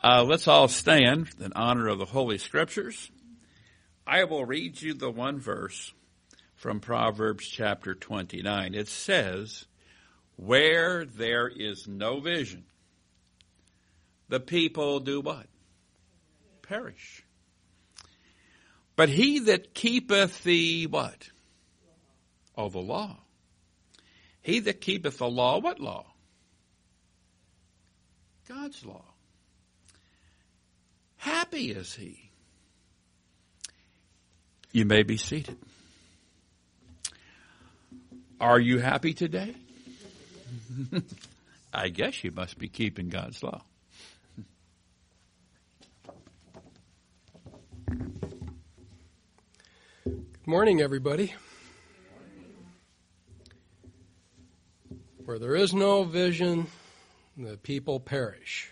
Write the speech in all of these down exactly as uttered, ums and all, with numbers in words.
Uh, let's all stand in honor of the Holy Scriptures. I will read you the one verse from Proverbs chapter twenty-nine. It says, "Where there is no vision, the people do what? Perish. But he that keepeth the what? Oh, the law. He that keepeth the law, what law? God's law. Happy is he." You may be seated. Are you happy today? I guess you must be keeping God's law. Good morning, everybody. Where there is no vision, the people perish.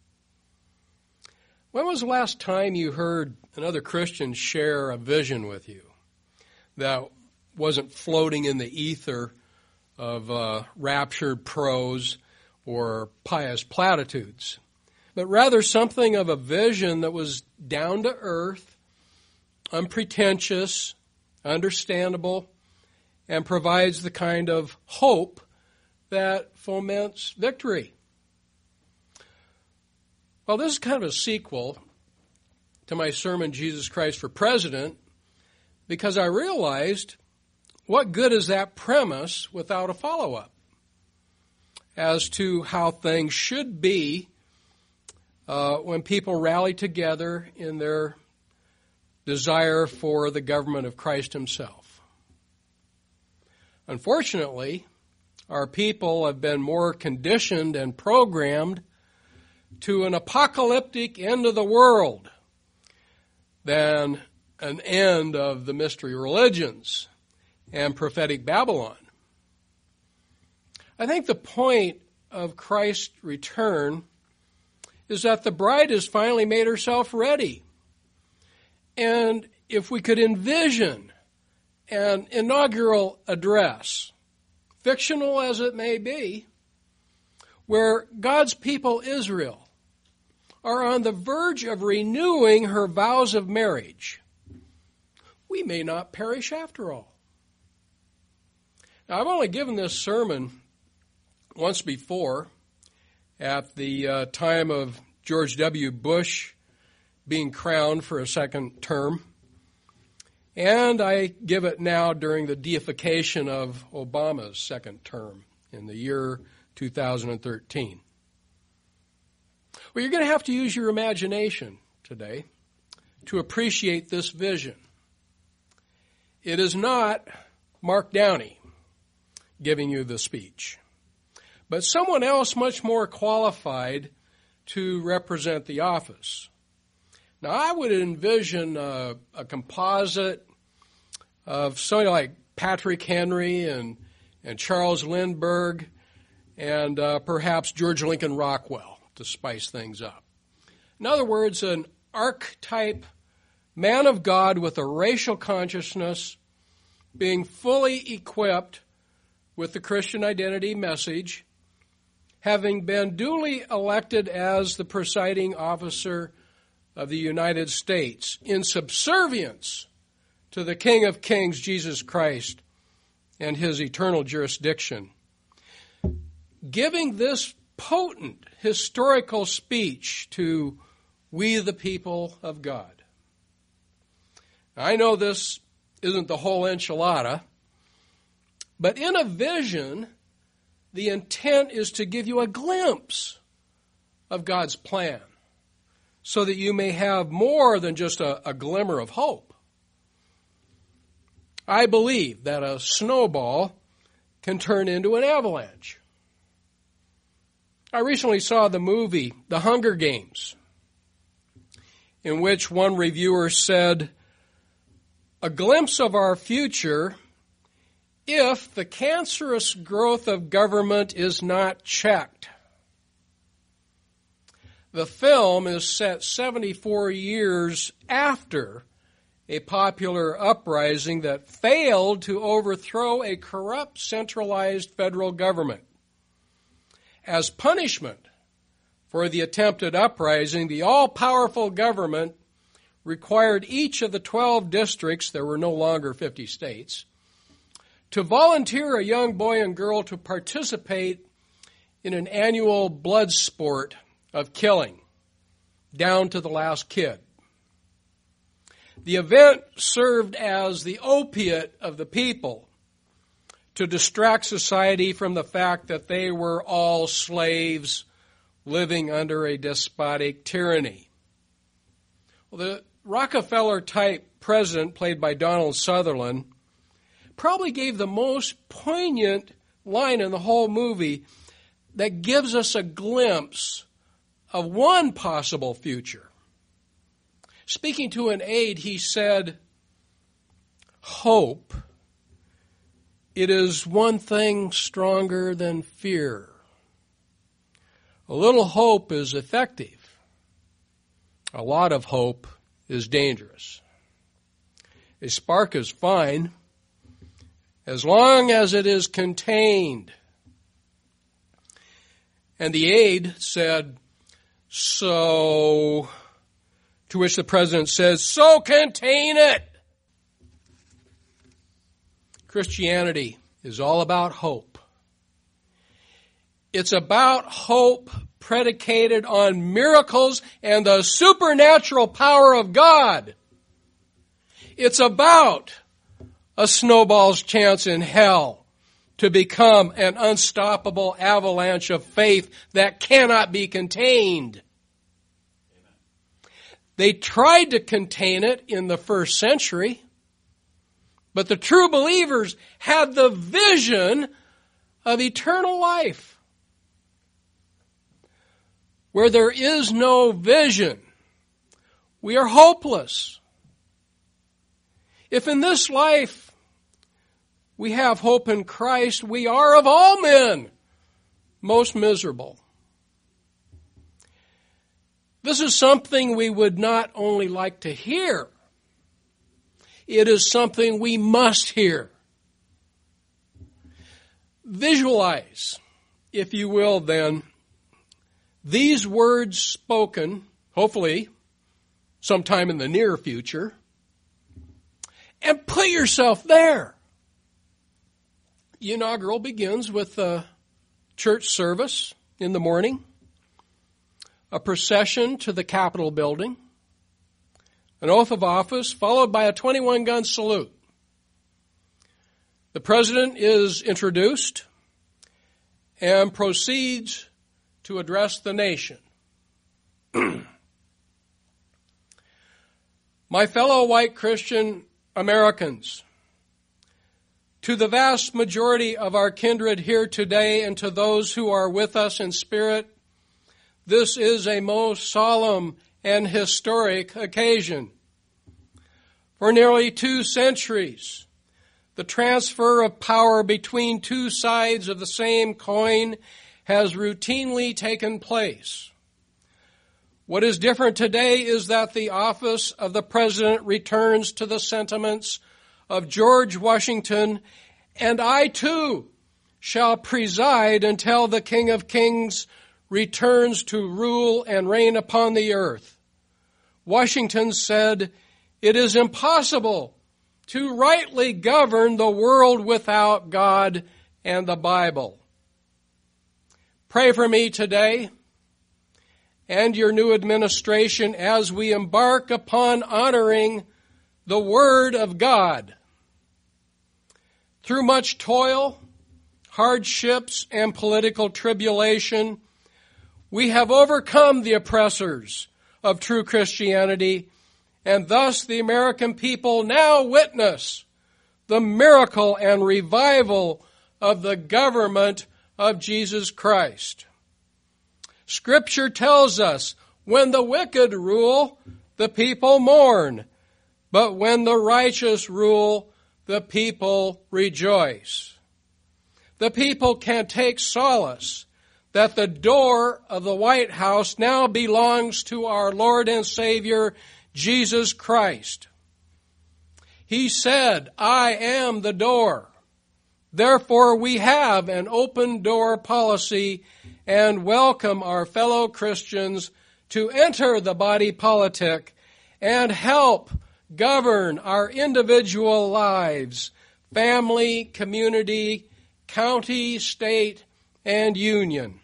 When was the last time you heard another Christian share a vision with you that wasn't floating in the ether of uh, raptured prose or pious platitudes, but rather something of a vision that was down to earth, unpretentious, understandable, and provides the kind of hope that foments victory? Well, this is kind of a sequel to my sermon, Jesus Christ for President, because I realized what good is that premise without a follow-up as to how things should be uh, when people rally together in their desire for the government of Christ himself. Unfortunately, our people have been more conditioned and programmed to an apocalyptic end of the world than an end of the mystery religions and prophetic Babylon. I think the point of Christ's return is that the bride has finally made herself ready. And if we could envision an inaugural address, fictional as it may be, where God's people, Israel, are on the verge of renewing her vows of marriage, we may not perish after all. Now, I've only given this sermon once before at the uh, time of George W. Bush being crowned for a second term, and I give it now during the deification of Obama's second term in the year two thousand thirteen. Well, you're going to have to use your imagination today to appreciate this vision. It is not Mark Downey giving you the speech, but someone else much more qualified to represent the office. Now, I would envision a, a composite of somebody like Patrick Henry and, and Charles Lindbergh and uh, perhaps George Lincoln Rockwell to spice things up. In other words, an archetype man of God with a racial consciousness being fully equipped with the Christian identity message, having been duly elected as the presiding officer of the United States in subservience to the King of Kings, Jesus Christ, and his eternal jurisdiction. Giving this potent historical speech to we the people of God. I know this isn't the whole enchilada, but in a vision, the intent is to give you a glimpse of God's plan so that you may have more than just a, a glimmer of hope. I believe that a snowball can turn into an avalanche. I recently saw the movie The Hunger Games, in which one reviewer said, "A glimpse of our future if the cancerous growth of government is not checked." The film is set seventy-four years after a popular uprising that failed to overthrow a corrupt centralized federal government. As punishment for the attempted uprising, the all-powerful government required each of the twelve districts, there were no longer fifty states, to volunteer a young boy and girl to participate in an annual blood sport of killing, down to the last kid. The event served as the opiate of the people to distract society from the fact that they were all slaves living under a despotic tyranny. Well, the Rockefeller-type president, played by Donald Sutherland, probably gave the most poignant line in the whole movie that gives us a glimpse of one possible future. Speaking to an aide, he said, "Hope, it is one thing stronger than fear. A little hope is effective. A lot of hope is dangerous. A spark is fine as long as it is contained." And the aide said, "So," to which the president says, "So contain it." Christianity is all about hope. It's about hope predicated on miracles and the supernatural power of God. It's about a snowball's chance in hell to become an unstoppable avalanche of faith that cannot be contained. They tried to contain it in the first century, but the true believers had the vision of eternal life. Where there is no vision, we are hopeless. If in this life we have hope in Christ, we are of all men most miserable. This is something we would not only like to hear, it is something we must hear. Visualize, if you will, then, these words spoken, hopefully sometime in the near future, and put yourself there. The inaugural begins with a church service in the morning, a procession to the Capitol building, an oath of office, followed by a twenty-one gun salute. The president is introduced and proceeds to address the nation. My fellow white Christian Americans, to the vast majority of our kindred here today and to those who are with us in spirit, this is a most solemn and historic occasion. For nearly two centuries, the transfer of power between two sides of the same coin has routinely taken place. What is different today is that the office of the president returns to the sentiments of George Washington, and I too shall preside until the King of Kings returns to rule and reign upon the earth. Washington said, "It is impossible to rightly govern the world without God and the Bible." Pray for me today and your new administration as we embark upon honoring the Word of God. Through much toil, hardships, and political tribulation, we have overcome the oppressors of true Christianity, and thus the American people now witness the miracle and revival of the government of Jesus Christ. Scripture tells us, when the wicked rule, the people mourn, but when the righteous rule, the people rejoice. The people can take solace that the door of the White House now belongs to our Lord and Savior, Jesus Christ. He said, "I am the door. Therefore, we have an open door policy and welcome our fellow Christians to enter the body politic and help govern our individual lives, family, community, county, state, and union.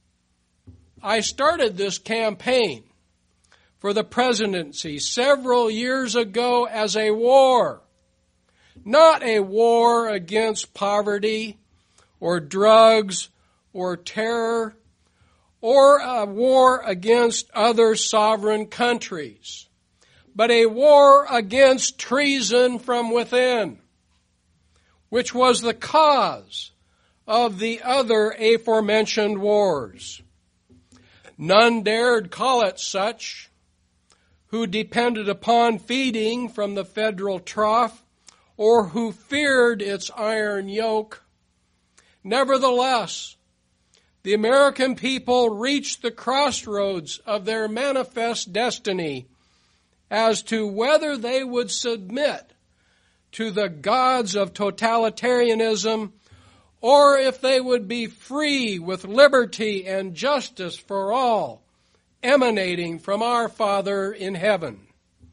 I started this campaign for the presidency several years ago as a war, not a war against poverty or drugs or terror or a war against other sovereign countries, but a war against treason from within, which was the cause of the other aforementioned wars. None dared call it such, who depended upon feeding from the federal trough or who feared its iron yoke. Nevertheless, the American people reached the crossroads of their manifest destiny as to whether they would submit to the gods of totalitarianism or if they would be free with liberty and justice for all, emanating from our Father in heaven.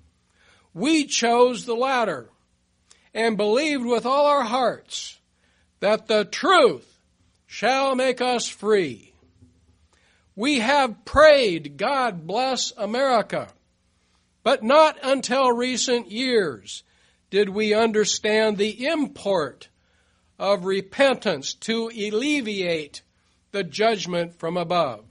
We chose the latter and believed with all our hearts that the truth shall make us free. We have prayed, God bless America, but not until recent years did we understand the import of repentance to alleviate the judgment from above.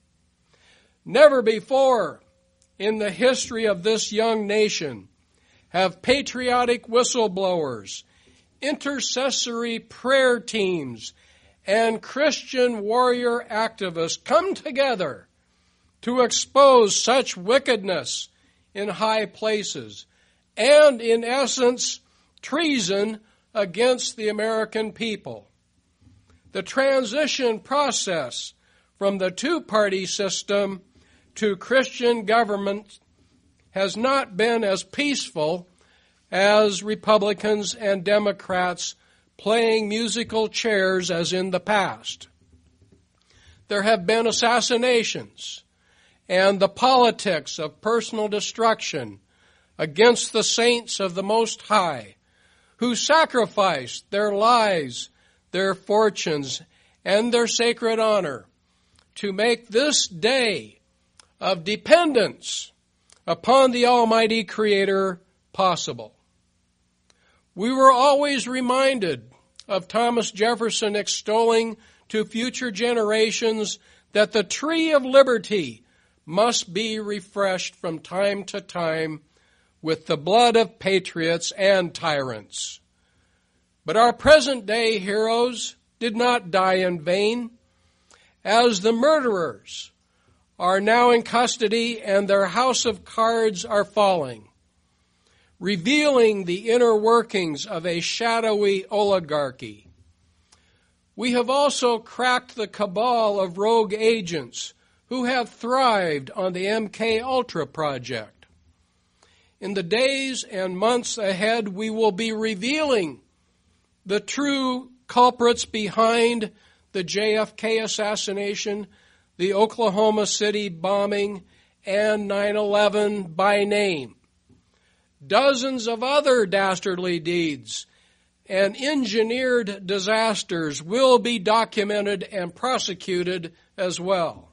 Never before in the history of this young nation have patriotic whistleblowers, intercessory prayer teams, and Christian warrior activists come together to expose such wickedness in high places and, in essence, treason against the American people. The transition process from the two-party system to Christian government has not been as peaceful as Republicans and Democrats playing musical chairs as in the past. There have been assassinations and the politics of personal destruction against the saints of the Most High, who sacrificed their lives, their fortunes, and their sacred honor to make this day of dependence upon the Almighty Creator possible. We were always reminded of Thomas Jefferson extolling to future generations that the tree of liberty must be refreshed from time to time with the blood of patriots and tyrants. But our present-day heroes did not die in vain, as the murderers are now in custody and their house of cards are falling, revealing the inner workings of a shadowy oligarchy. We have also cracked the cabal of rogue agents who have thrived on the M K Ultra project. In the days and months ahead, we will be revealing the true culprits behind the J F K assassination, the Oklahoma City bombing, and nine eleven by name. Dozens of other dastardly deeds and engineered disasters will be documented and prosecuted as well.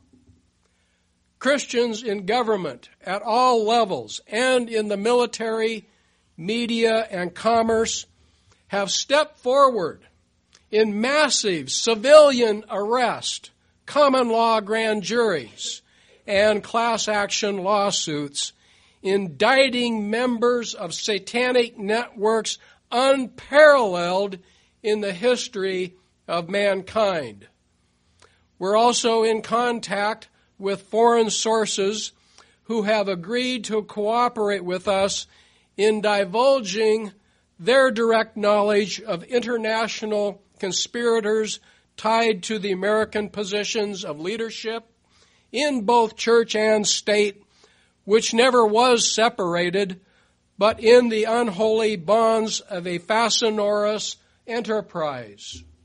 Christians in government at all levels and in the military, media, and commerce have stepped forward in massive civilian arrest, common law grand juries, and class action lawsuits, indicting members of satanic networks unparalleled in the history of mankind. We're also in contact with foreign sources who have agreed to cooperate with us in divulging their direct knowledge of international conspirators tied to the American positions of leadership in both church and state, which never was separated, but in the unholy bonds of a fascinorous enterprise.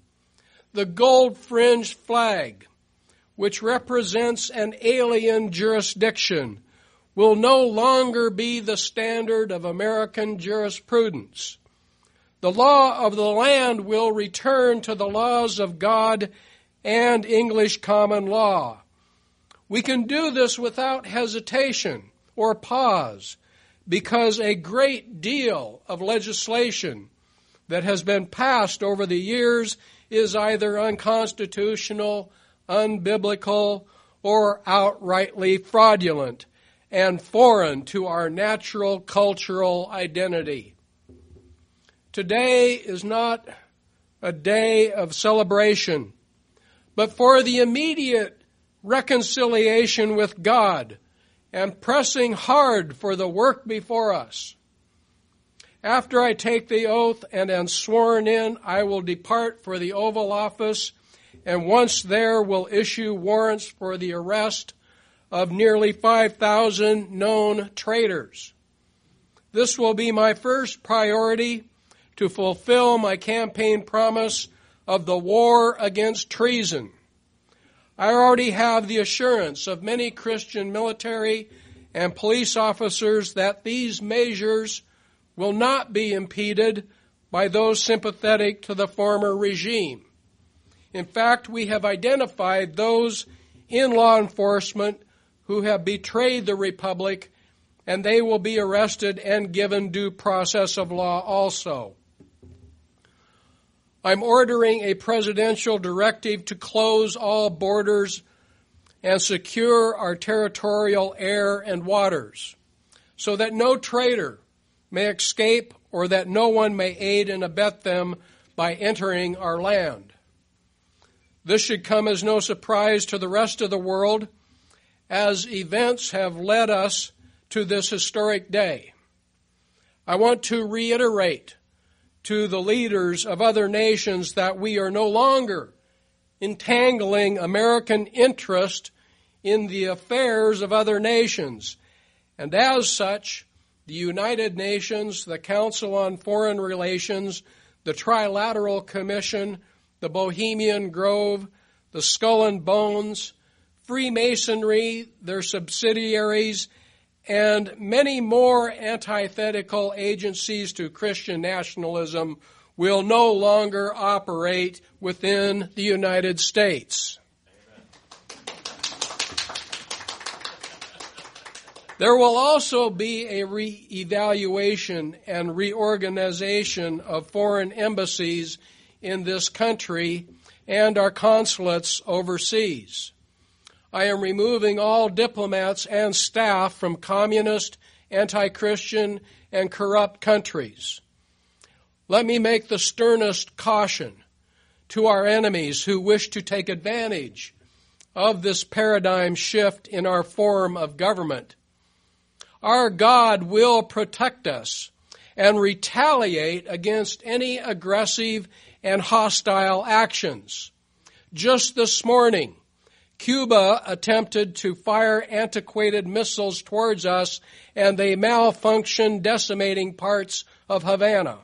The gold-fringed flag, which represents an alien jurisdiction, will no longer be the standard of American jurisprudence. The law of the land will return to the laws of God and English common law. We can do this without hesitation or pause, because a great deal of legislation that has been passed over the years is either unconstitutional, unbiblical, or outrightly fraudulent and foreign to our natural cultural identity. Today is not a day of celebration, but for the immediate reconciliation with God and pressing hard for the work before us. After I take the oath and am sworn in, I will depart for the Oval Office, and once there will issue warrants for the arrest of nearly five thousand known traitors. This will be my first priority to fulfill my campaign promise of the war against treason. I already have the assurance of many Christian military and police officers that these measures will not be impeded by those sympathetic to the former regime. In fact, we have identified those in law enforcement who have betrayed the Republic, and they will be arrested and given due process of law also. I'm ordering a presidential directive to close all borders and secure our territorial air and waters so that no traitor may escape or that no one may aid and abet them by entering our land. This should come as no surprise to the rest of the world, as events have led us to this historic day. I want to reiterate to the leaders of other nations that we are no longer entangling American interest in the affairs of other nations. And as such, the United Nations, the Council on Foreign Relations, the Trilateral Commission, the Bohemian Grove, the Skull and Bones, Freemasonry, their subsidiaries, and many more antithetical agencies to Christian nationalism will no longer operate within the United States. There will also be a re-evaluation and reorganization of foreign embassies in this country and our consulates overseas. I am removing all diplomats and staff from communist, anti-Christian, and corrupt countries. Let me make the sternest caution to our enemies who wish to take advantage of this paradigm shift in our form of government. Our God will protect us and retaliate against any aggressive and hostile actions. Just this morning, Cuba attempted to fire antiquated missiles towards us, and they malfunctioned, decimating parts of Havana.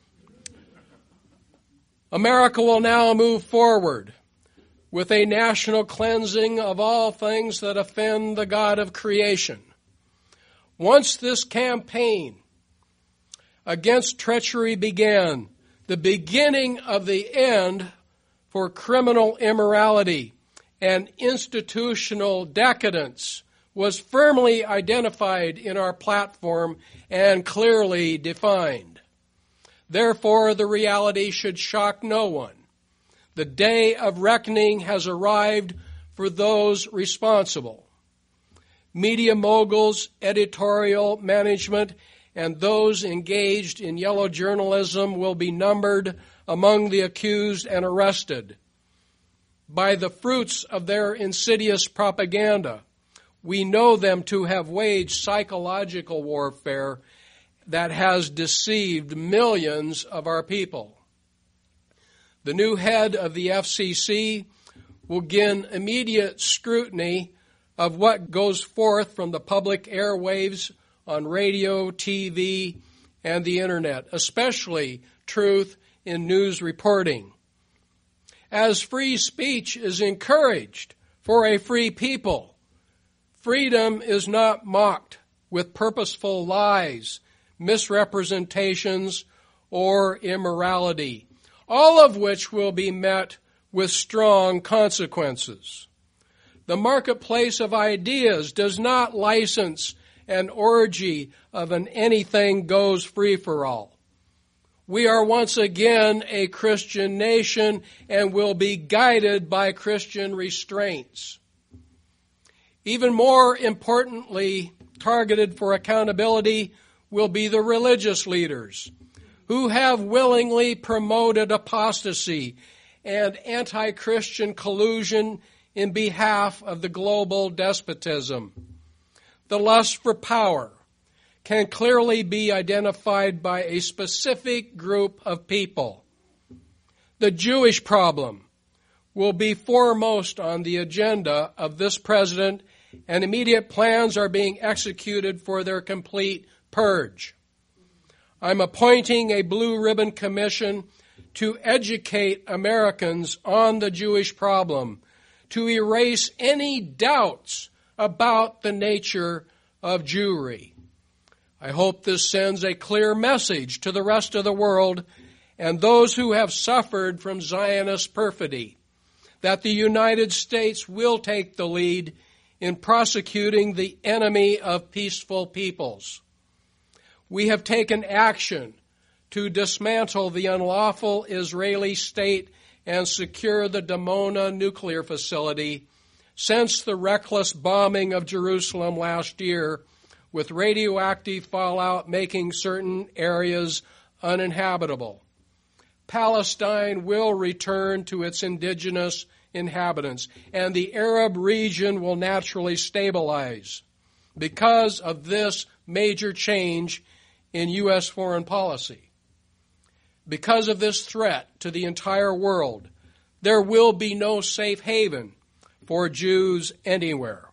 America will now move forward with a national cleansing of all things that offend the God of creation. Once this campaign against treachery began, the beginning of the end for criminal immorality and institutional decadence was firmly identified in our platform and clearly defined. Therefore, the reality should shock no one. The day of reckoning has arrived for those responsible. Media moguls, editorial management, and those engaged in yellow journalism will be numbered among the accused and arrested. By the fruits of their insidious propaganda, we know them to have waged psychological warfare that has deceived millions of our people. The new head of the F C C will gain immediate scrutiny of what goes forth from the public airwaves on radio, T V, and the Internet, especially truth in news reporting. as free speech is encouraged for a free people, freedom is not mocked with purposeful lies, misrepresentations, or immorality, all of which will be met with strong consequences. The marketplace of ideas does not license an orgy of an anything goes free-for-all. We are once again a Christian nation and will be guided by Christian restraints. Even more importantly, targeted for accountability will be the religious leaders who have willingly promoted apostasy and anti-Christian collusion in behalf of the global despotism. The lust for power can clearly be identified by a specific group of people. The Jewish problem will be foremost on the agenda of this president, and immediate plans are being executed for their complete purge. I'm appointing a Blue Ribbon Commission to educate Americans on the Jewish problem, to erase any doubts about the nature of Jewry. I hope this sends a clear message to the rest of the world and those who have suffered from Zionist perfidy, that the United States will take the lead in prosecuting the enemy of peaceful peoples. We have taken action to dismantle the unlawful Israeli state and secure the Dimona nuclear facility since the reckless bombing of Jerusalem last year, with radioactive fallout making certain areas uninhabitable. Palestine will return to its indigenous inhabitants, and the Arab region will naturally stabilize because of this major change in U S foreign policy. Because of this threat to the entire world, there will be no safe haven for Jews anywhere.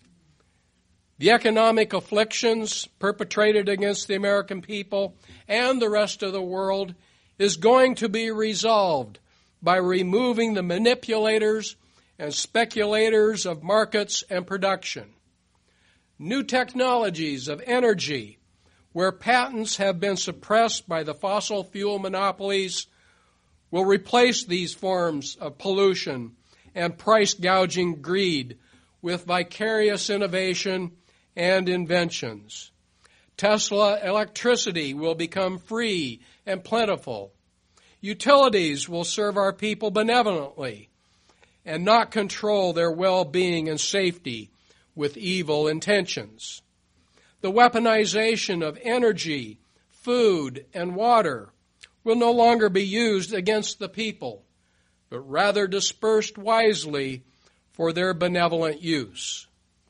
The economic afflictions perpetrated against the American people and the rest of the world is going to be resolved by removing the manipulators and speculators of markets and production. New technologies of energy, where patents have been suppressed by the fossil fuel monopolies, will replace these forms of pollution and price-gouging greed with vicarious innovation and inventions. Tesla electricity will become free and plentiful. Utilities will serve our people benevolently and not control their well-being and safety with evil intentions. The weaponization of energy, food, and water will no longer be used against the people, but rather dispersed wisely for their benevolent use.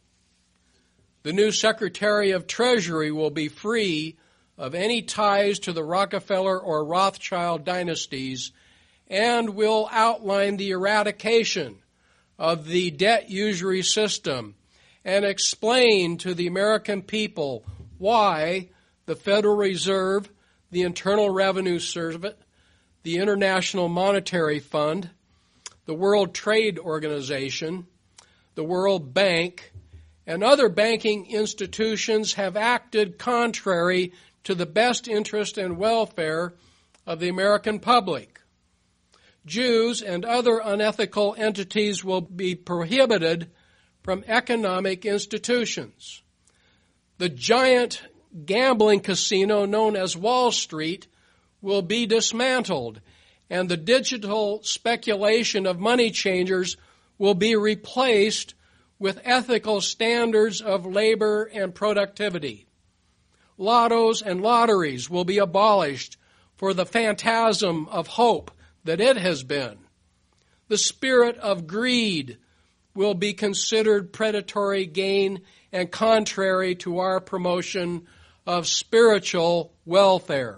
The new Secretary of Treasury will be free of any ties to the Rockefeller or Rothschild dynasties and will outline the eradication of the debt usury system and explain to the American people why the Federal Reserve, the Internal Revenue Service, the International Monetary Fund, the World Trade Organization, the World Bank, and other banking institutions have acted contrary to the best interest and welfare of the American public. Jews and other unethical entities will be prohibited from economic institutions. The giant gambling casino known as Wall Street will be dismantled, and the digital speculation of money changers will be replaced with ethical standards of labor and productivity. Lottos and lotteries will be abolished for the phantasm of hope that it has been. The spirit of greed will be considered predatory gain and contrary to our promotion of spiritual welfare.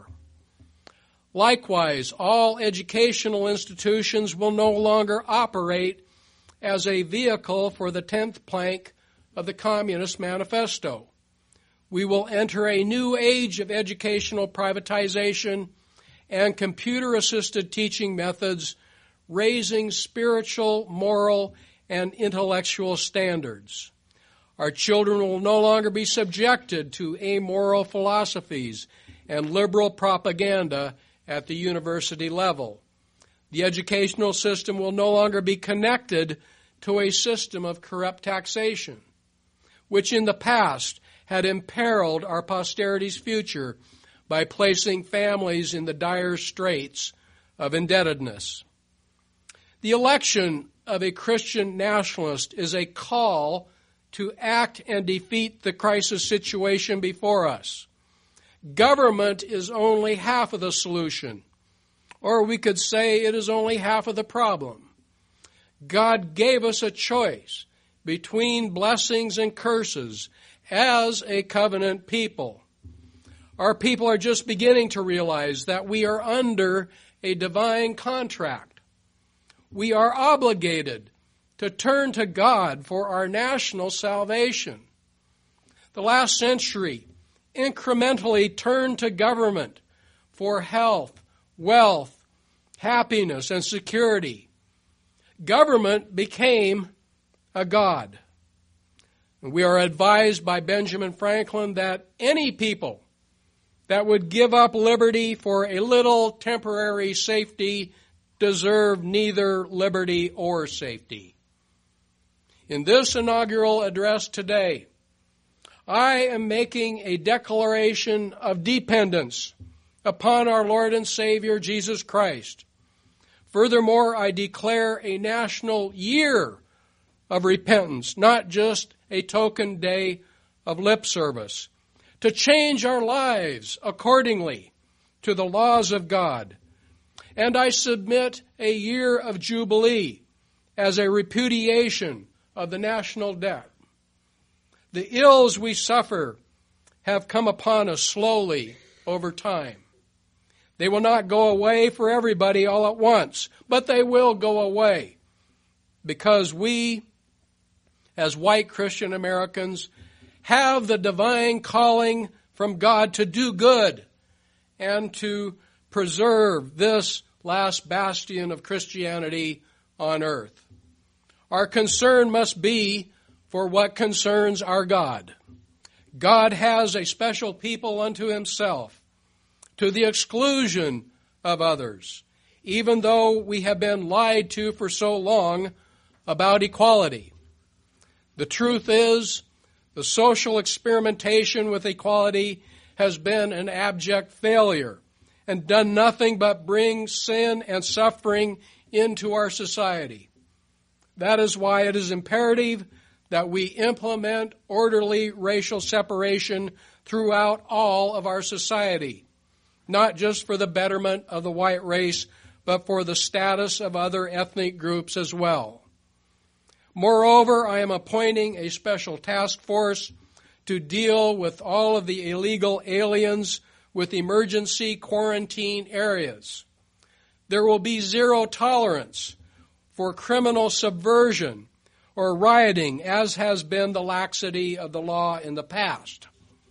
Likewise, all educational institutions will no longer operate as a vehicle for the tenth plank of the Communist Manifesto. We will enter a new age of educational privatization and computer-assisted teaching methods raising spiritual, moral, and intellectual standards. Our children will no longer be subjected to amoral philosophies and liberal propaganda at the university level. The educational system will no longer be connected to a system of corrupt taxation, which in the past had imperiled our posterity's future by placing families in the dire straits of indebtedness. The election of a Christian nationalist is a call to act and defeat the crisis situation before us. Government is only half of the solution, or we could say it is only half of the problem. God gave us a choice between blessings and curses as a covenant people. Our people are just beginning to realize that we are under a divine contract. We are obligated to turn to God for our national salvation. The last century incrementally turned to government for health, wealth, happiness, and security. Government became a god. We are advised by Benjamin Franklin that any people that would give up liberty for a little temporary safety deserve neither liberty or safety. In this inaugural address today, I am making a declaration of dependence upon our Lord and Savior Jesus Christ. Furthermore, I declare a national year of repentance, not just a token day of lip service, to change our lives accordingly to the laws of God. And I submit a year of jubilee as a repudiation of the national debt. The ills we suffer have come upon us slowly over time. They will not go away for everybody all at once, but they will go away because we, as white Christian Americans, have the divine calling from God to do good and to preserve this last bastion of Christianity on earth. Our concern must be for what concerns our God. God has a special people unto himself, to the exclusion of others, even though we have been lied to for so long about equality. The truth is, the social experimentation with equality has been an abject failure and done nothing but bring sin and suffering into our society. That is why it is imperative that we implement orderly racial separation throughout all of our society, not just for the betterment of the white race, but for the status of other ethnic groups as well. Moreover, I am appointing a special task force to deal with all of the illegal aliens with emergency quarantine areas. There will be zero tolerance for criminal subversion or rioting, as has been the laxity of the law in the past.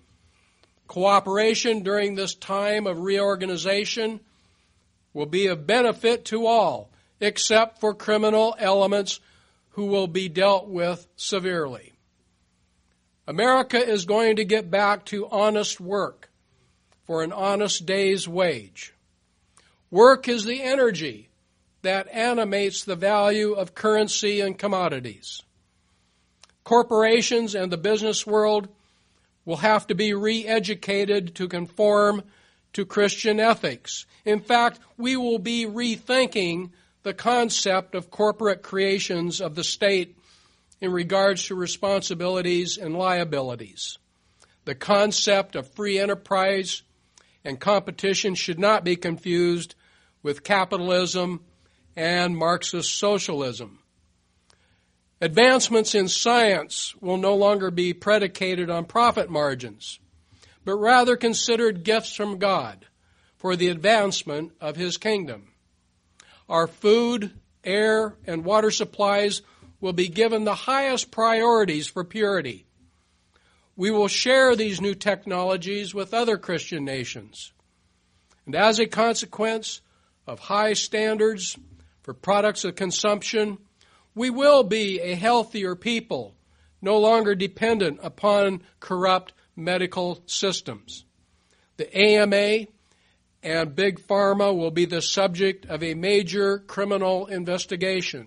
Cooperation during this time of reorganization will be of benefit to all, except for criminal elements who will be dealt with severely. America is going to get back to honest work for an honest day's wage. Work is the energy that animates the value of currency and commodities. Corporations and the business world will have to be re-educated to conform to Christian ethics. In fact, we will be rethinking the concept of corporate creations of the state in regards to responsibilities and liabilities. The concept of free enterprise and competition should not be confused with capitalism and Marxist socialism. Advancements in science will no longer be predicated on profit margins, but rather considered gifts from God for the advancement of his kingdom. Our food, air, and water supplies will be given the highest priorities for purity. We will share these new technologies with other Christian nations. And as a consequence of high standards, for products of consumption, we will be a healthier people, no longer dependent upon corrupt medical systems. The A M A and Big Pharma will be the subject of a major criminal investigation.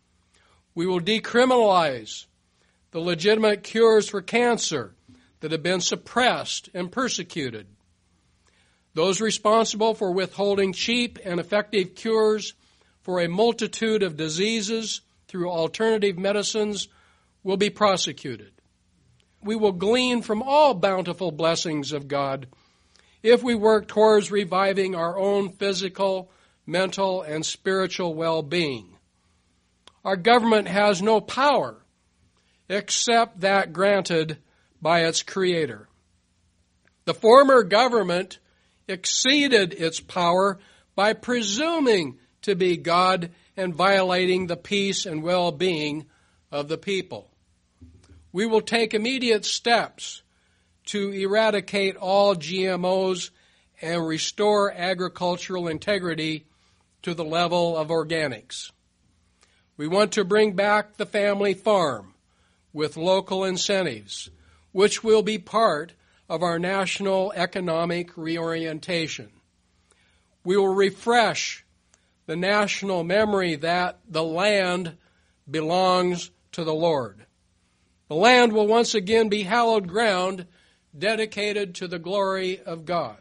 We will decriminalize the legitimate cures for cancer that have been suppressed and persecuted. Those responsible for withholding cheap and effective cures for a multitude of diseases through alternative medicines will be prosecuted. We will glean from all bountiful blessings of God if we work towards reviving our own physical, mental, and spiritual well-being. Our government has no power except that granted by its Creator. The former government exceeded its power by presuming to be God and violating the peace and well-being of the people. We will take immediate steps to eradicate all G M Os and restore agricultural integrity to the level of organics. We want to bring back the family farm with local incentives, which will be part of our national economic reorientation. We will refresh the national memory that the land belongs to the Lord. The land will once again be hallowed ground dedicated to the glory of God.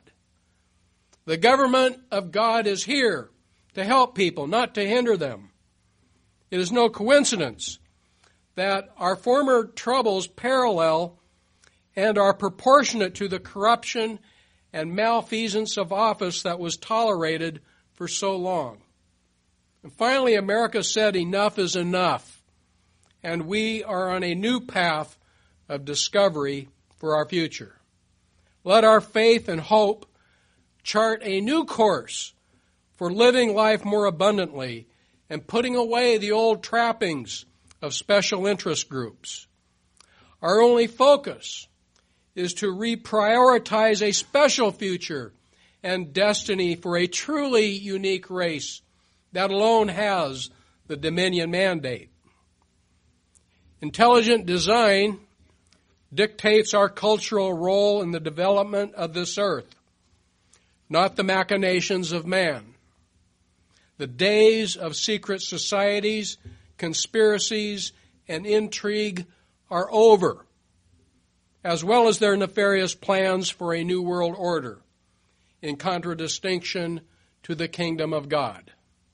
The government of God is here to help people, not to hinder them. It is no coincidence that our former troubles parallel and are proportionate to the corruption and malfeasance of office that was tolerated for so long. And finally, America said enough is enough, and we are on a new path of discovery for our future. Let our faith and hope chart a new course for living life more abundantly and putting away the old trappings of special interest groups. Our only focus is to reprioritize a special future and destiny for a truly unique race that alone has the dominion mandate. Intelligent design dictates our cultural role in the development of this earth, not the machinations of man. The days of secret societies, conspiracies, and intrigue are over, as well as their nefarious plans for a new world order, in contradistinction to the kingdom of God.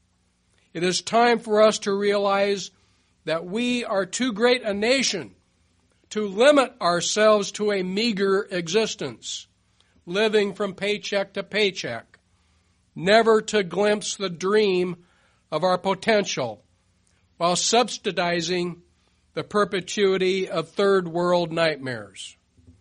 It is time for us to realize that we are too great a nation to limit ourselves to a meager existence, living from paycheck to paycheck, never to glimpse the dream of our potential while subsidizing the perpetuity of third world nightmares.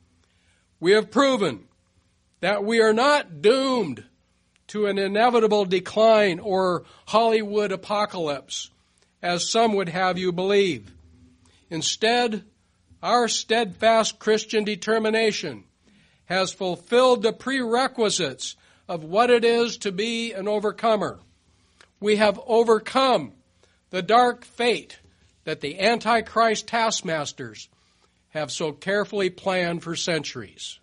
We have proven that we are not doomed to an inevitable decline or Hollywood apocalypse, as some would have you believe. Instead, our steadfast Christian determination has fulfilled the prerequisites of what it is to be an overcomer. We have overcome the dark fate that the Antichrist taskmasters have so carefully planned for centuries.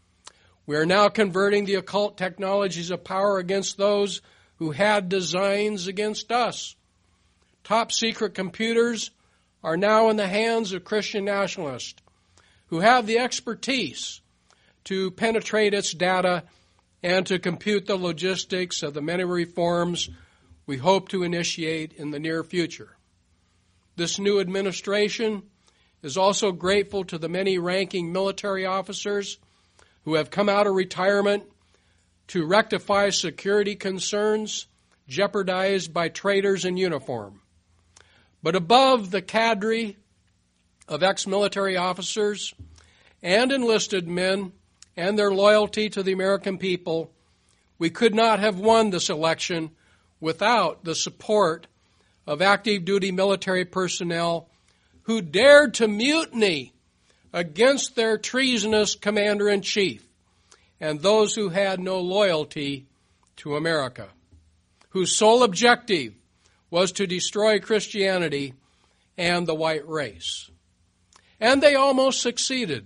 We are now converting the occult technologies of power against those who had designs against us. Top secret computers are now in the hands of Christian nationalists who have the expertise to penetrate its data and to compute the logistics of the many reforms we hope to initiate in the near future. This new administration is also grateful to the many ranking military officers who have come out of retirement to rectify security concerns jeopardized by traitors in uniform. But above the cadre of ex-military officers and enlisted men and their loyalty to the American people, we could not have won this election without the support of active duty military personnel who dared to mutiny against their treasonous commander-in-chief and those who had no loyalty to America, whose sole objective was to destroy Christianity and the white race. And they almost succeeded.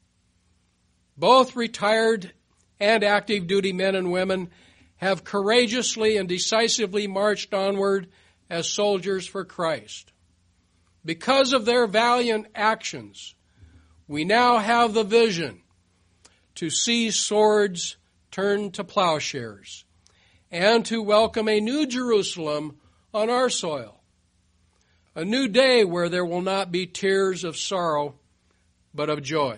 Both retired and active duty men and women have courageously and decisively marched onward as soldiers for Christ. Because of their valiant actions, we now have the vision to see swords turn to plowshares and to welcome a new Jerusalem on our soil. A new day where there will not be tears of sorrow, but of joy.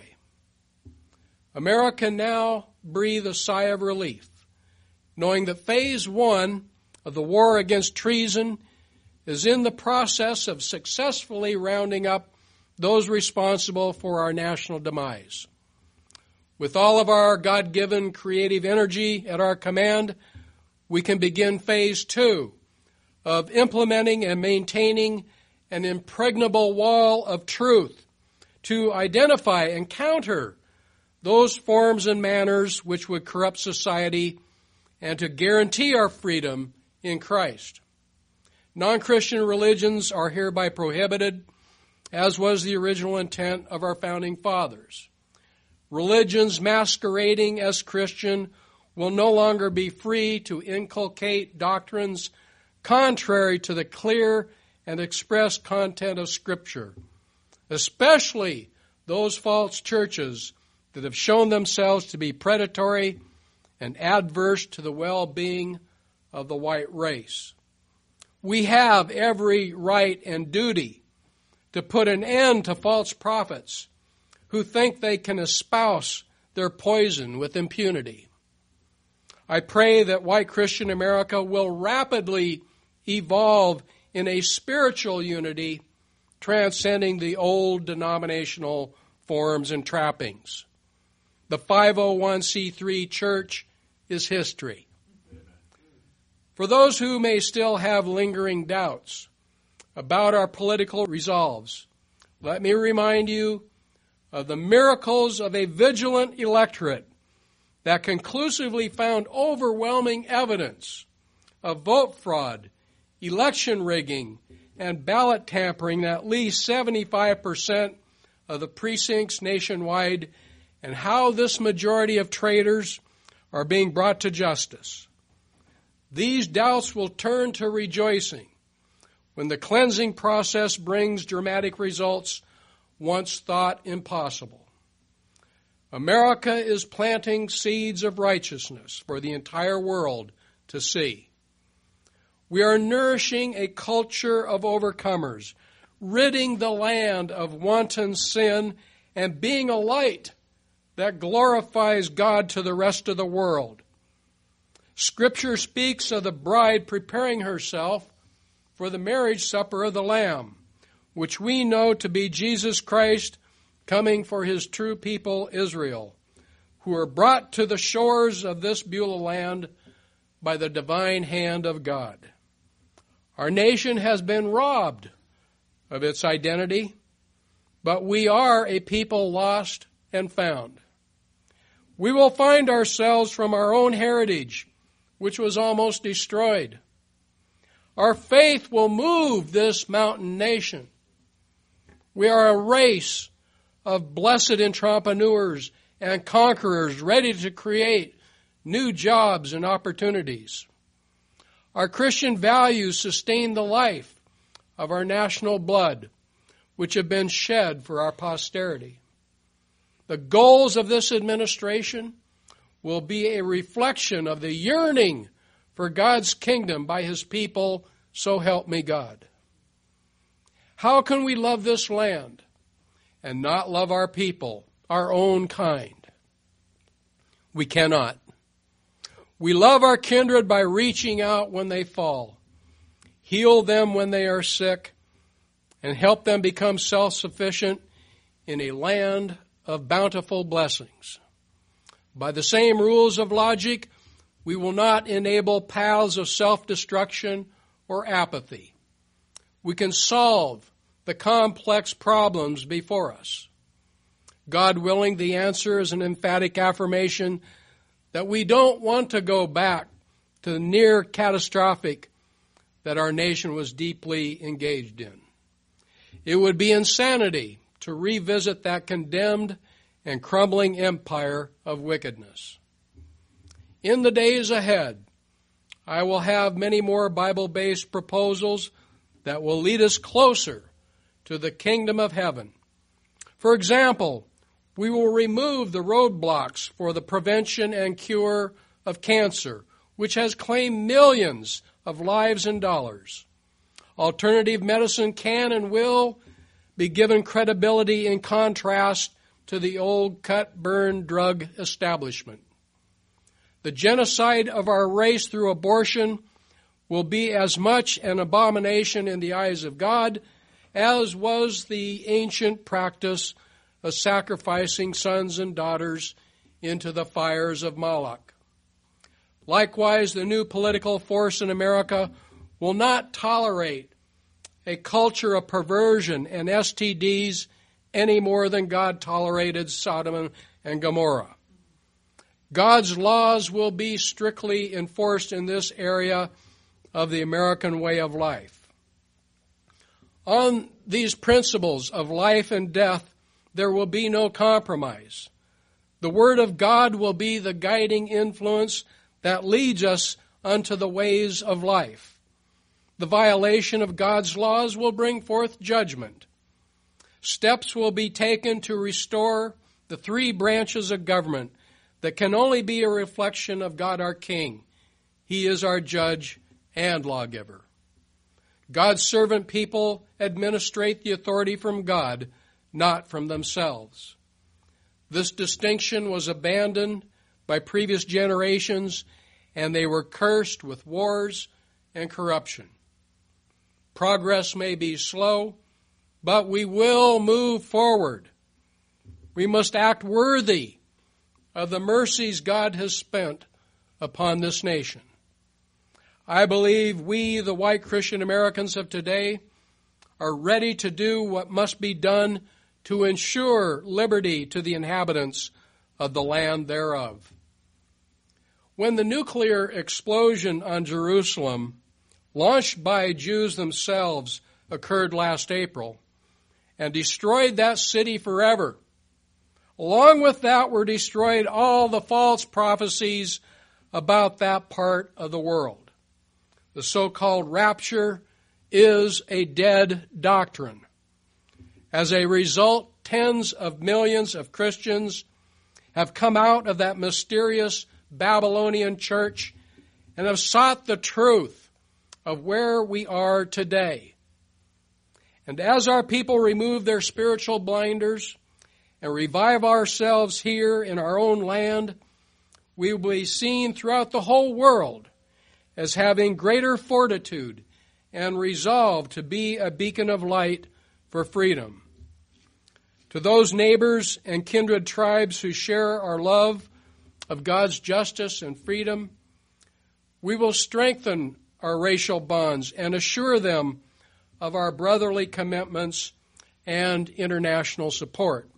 America can now breathe a sigh of relief, knowing that phase one of the war against treason is in the process of successfully rounding up those responsible for our national demise. With all of our God-given creative energy at our command, we can begin phase two of implementing and maintaining an impregnable wall of truth to identify and counter those forms and manners which would corrupt society and to guarantee our freedom in Christ. Non-Christian religions are hereby prohibited, as was the original intent of our founding fathers. Religions masquerading as Christian will no longer be free to inculcate doctrines contrary to the clear and express content of Scripture, especially those false churches that have shown themselves to be predatory and adverse to the well-being of the white race. We have every right and duty to put an end to false prophets who think they can espouse their poison with impunity. I pray that white Christian America will rapidly evolve in a spiritual unity transcending the old denominational forms and trappings. The five oh one c three church is history. For those who may still have lingering doubts about our political resolves, let me remind you of the miracles of a vigilant electorate that conclusively found overwhelming evidence of vote fraud, election rigging, and ballot tampering in at least seventy-five percent of the precincts nationwide, and how this majority of traitors are being brought to justice. These doubts will turn to rejoicing when the cleansing process brings dramatic results once thought impossible. America is planting seeds of righteousness for the entire world to see. We are nourishing a culture of overcomers, ridding the land of wanton sin and being a light that glorifies God to the rest of the world. Scripture speaks of the bride preparing herself for the marriage supper of the Lamb, which we know to be Jesus Christ coming for his true people Israel, who are brought to the shores of this Beulah land by the divine hand of God. Our nation has been robbed of its identity, but we are a people lost and found. We will find ourselves from our own heritage, which was almost destroyed. Our faith will move this mountain nation. We are a race of blessed entrepreneurs and conquerors ready to create new jobs and opportunities. Our Christian values sustain the life of our national blood, which have been shed for our posterity. The goals of this administration will be a reflection of the yearning for God's kingdom by his people, so help me God. How can we love this land and not love our people, our own kind? We cannot. We love our kindred by reaching out when they fall, heal them when they are sick, and help them become self-sufficient in a land of bountiful blessings. By the same rules of logic, we will not enable paths of self-destruction or apathy. We can solve the complex problems before us. God willing, the answer is an emphatic affirmation that we don't want to go back to the near catastrophic that our nation was deeply engaged in. It would be insanity to revisit that condemned and crumbling empire of wickedness. In the days ahead, I will have many more Bible-based proposals that will lead us closer to the kingdom of heaven. For example, we will remove the roadblocks for the prevention and cure of cancer, which has claimed millions of lives and dollars. Alternative medicine can and will be given credibility in contrast to the old cut-burn drug establishment. The genocide of our race through abortion will be as much an abomination in the eyes of God as was the ancient practice of sacrificing sons and daughters into the fires of Moloch. Likewise, the new political force in America will not tolerate a culture of perversion and S T Ds any more than God tolerated Sodom and Gomorrah. God's laws will be strictly enforced in this area of the American way of life. On these principles of life and death, there will be no compromise. The Word of God will be the guiding influence that leads us unto the ways of life. The violation of God's laws will bring forth judgment. Steps will be taken to restore the three branches of government that can only be a reflection of God our King. He is our judge and lawgiver. God's servant people administrate the authority from God, not from themselves. This distinction was abandoned by previous generations, and they were cursed with wars and corruption. Progress may be slow, but we will move forward. We must act worthy of the mercies God has spent upon this nation. I believe we, the white Christian Americans of today, are ready to do what must be done to ensure liberty to the inhabitants of the land thereof. When the nuclear explosion on Jerusalem, launched by Jews themselves, occurred last April and destroyed that city forever, along with that were destroyed all the false prophecies about that part of the world. The so-called rapture is a dead doctrine. As a result, tens of millions of Christians have come out of that mysterious Babylonian church and have sought the truth of where we are today. And as our people remove their spiritual blinders and revive ourselves here in our own land, we will be seen throughout the whole world as having greater fortitude and resolve to be a beacon of light for freedom. To those neighbors and kindred tribes who share our love of God's justice and freedom, we will strengthen our racial bonds and assure them of our brotherly commitments and international support.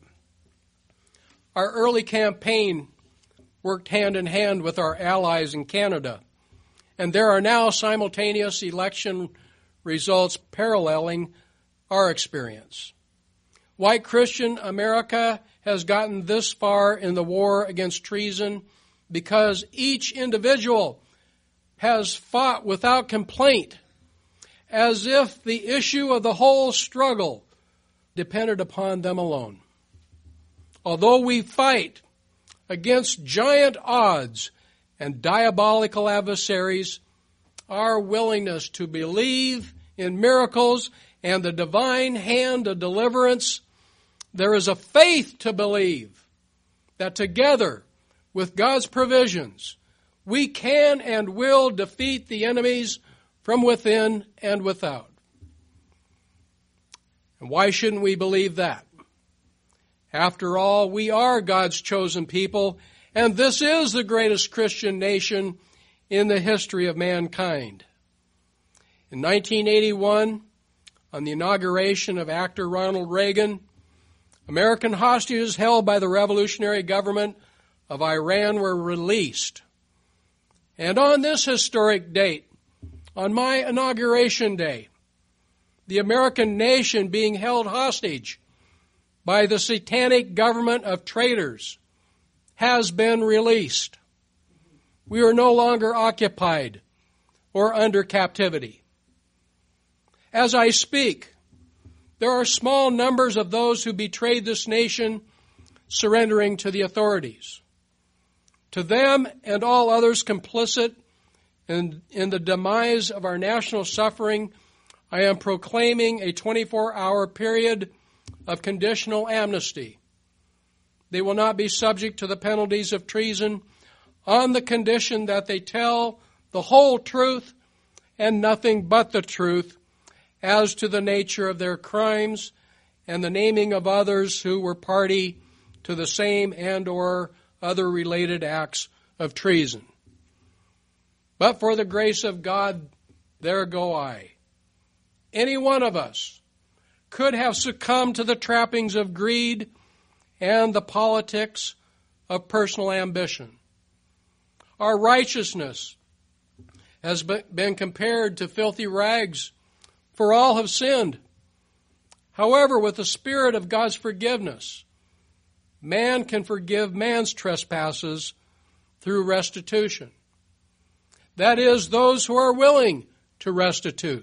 Our early campaign worked hand in hand with our allies in Canada, and there are now simultaneous election results paralleling our experience. White Christian America has gotten this far in the war against treason because each individual has fought without complaint, as if the issue of the whole struggle depended upon them alone. Although we fight against giant odds and diabolical adversaries, our willingness to believe in miracles and the divine hand of deliverance, there is a faith to believe that together with God's provisions, we can and will defeat the enemies from within and without. And why shouldn't we believe that? After all, we are God's chosen people, and this is the greatest Christian nation in the history of mankind. In nineteen eighty-one, on the inauguration of actor Ronald Reagan, American hostages held by the revolutionary government of Iran were released. And on this historic date, on my inauguration day, the American nation being held hostage by the satanic government of traitors has been released. We are no longer occupied or under captivity. As I speak, there are small numbers of those who betrayed this nation surrendering to the authorities. To them and all others complicit in, in the demise of our national suffering, I am proclaiming a twenty-four hour period of conditional amnesty. They will not be subject to the penalties of treason on the condition that they tell the whole truth and nothing but the truth as to the nature of their crimes and the naming of others who were party to the same and or other related acts of treason. But for the grace of God, there go I. Any one of us could have succumbed to the trappings of greed and the politics of personal ambition. Our righteousness has been compared to filthy rags, for all have sinned. However, with the spirit of God's forgiveness, man can forgive man's trespasses through restitution. That is, those who are willing to restitute.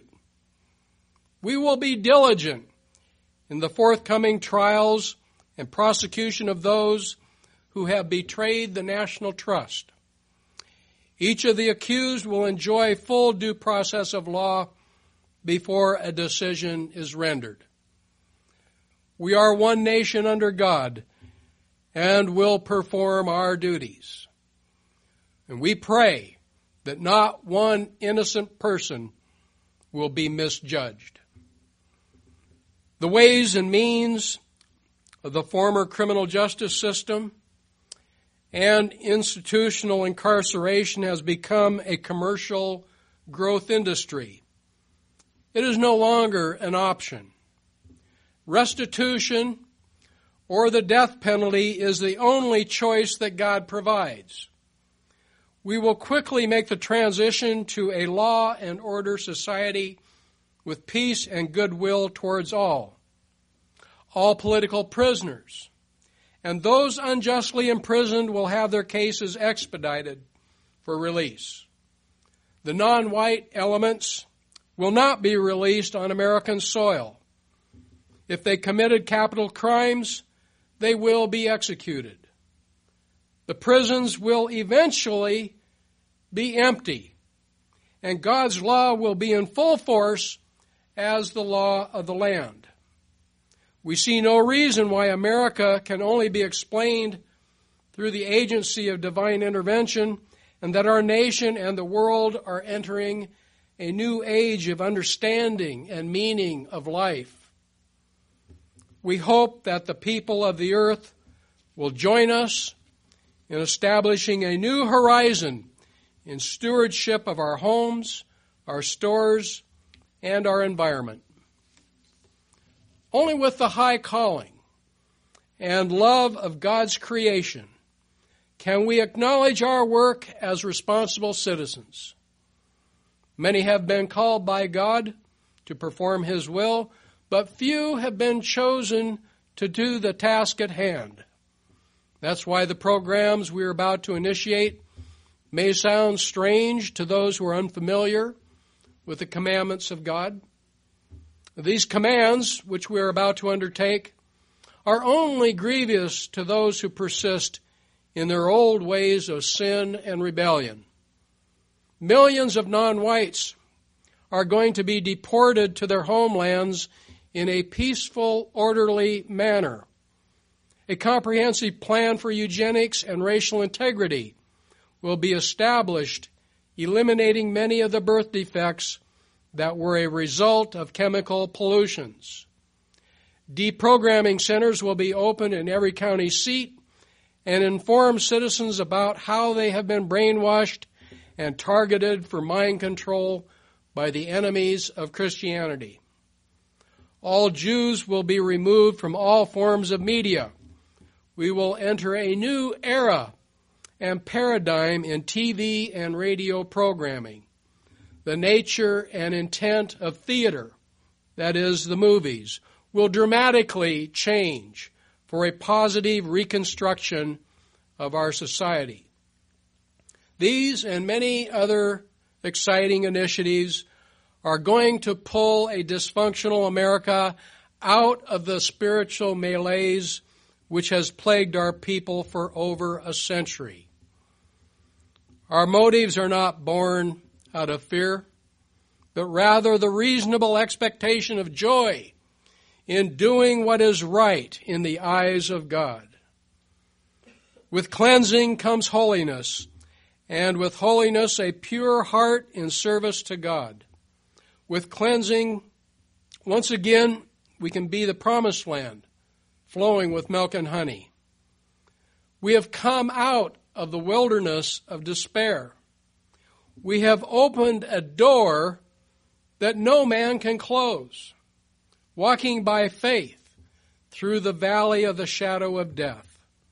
We will be diligent in the forthcoming trials and prosecution of those who have betrayed the national trust. Each of the accused will enjoy full due process of law before a decision is rendered. We are one nation under God and will perform our duties. And we pray that not one innocent person will be misjudged. The ways and means of the former criminal justice system and institutional incarceration has become a commercial growth industry. It is no longer an option. Restitution or the death penalty is the only choice that God provides. We will quickly make the transition to a law and order society with peace and goodwill towards all. All political prisoners and those unjustly imprisoned will have their cases expedited for release. The non-white elements will not be released on American soil. If they committed capital crimes, they will be executed. The prisons will eventually be empty, and God's law will be in full force as the law of the land. We see no reason why America can only be explained through the agency of divine intervention, and that our nation and the world are entering a new age of understanding and meaning of life. We hope that the people of the earth will join us in establishing a new horizon in stewardship of our homes, our stores, and our environment. Only with the high calling and love of God's creation can we acknowledge our work as responsible citizens. Many have been called by God to perform His will, but few have been chosen to do the task at hand. That's why the programs we are about to initiate may sound strange to those who are unfamiliar with the commandments of God. These commands, which we are about to undertake, are only grievous to those who persist in their old ways of sin and rebellion. Millions of non-whites are going to be deported to their homelands in a peaceful, orderly manner. A comprehensive plan for eugenics and racial integrity will be established, eliminating many of the birth defects that were a result of chemical pollutions. Deprogramming centers will be opened in every county seat and inform citizens about how they have been brainwashed and targeted for mind control by the enemies of Christianity. All Jews will be removed from all forms of media. We will enter a new era and paradigm in T V and radio programming. the nature and intent of theater, that is, the movies, will dramatically change for a positive reconstruction of our society. These and many other exciting initiatives are going to pull a dysfunctional America out of the spiritual malaise which has plagued our people for over a century. Our motives are not born out of fear, but rather the reasonable expectation of joy in doing what is right in the eyes of God. With cleansing comes holiness, and with holiness a pure heart in service to God. With cleansing, once again, we can be the promised land, flowing with milk and honey. We have come out of the wilderness of despair. We have opened a door that no man can close, walking by faith through the valley of the shadow of death.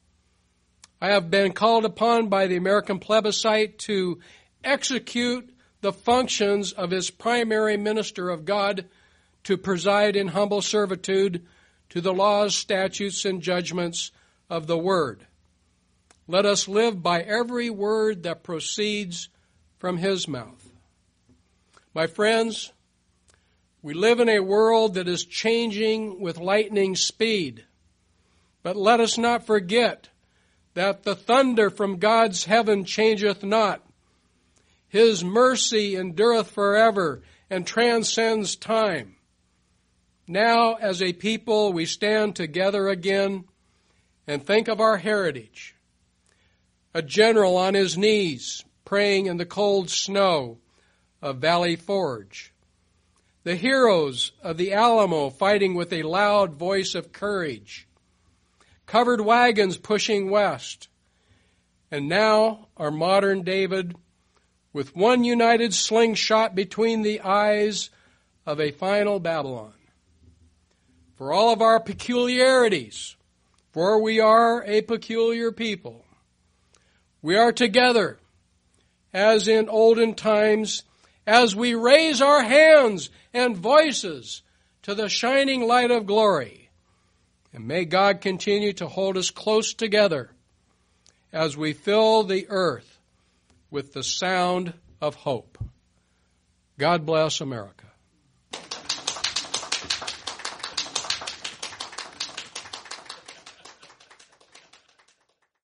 I have been called upon by the American plebiscite to execute the functions of his primary minister of God, to preside in humble servitude to the laws, statutes, and judgments of the Word. Let us live by every word that proceeds from his mouth. My friends, we live in a world that is changing with lightning speed, but let us not forget that the thunder from God's heaven changeth not. His mercy endureth forever and transcends time. Now, as a people, we stand together again and think of our heritage. A general on his knees, praying in the cold snow of Valley Forge. The heroes of the Alamo fighting with a loud voice of courage. Covered wagons pushing west. And now our modern David with one united slingshot between the eyes of a final Babylon. For all of our peculiarities, for we are a peculiar people, we are together, as in olden times, as we raise our hands and voices to the shining light of glory. And may God continue to hold us close together as we fill the earth with the sound of hope. God bless America.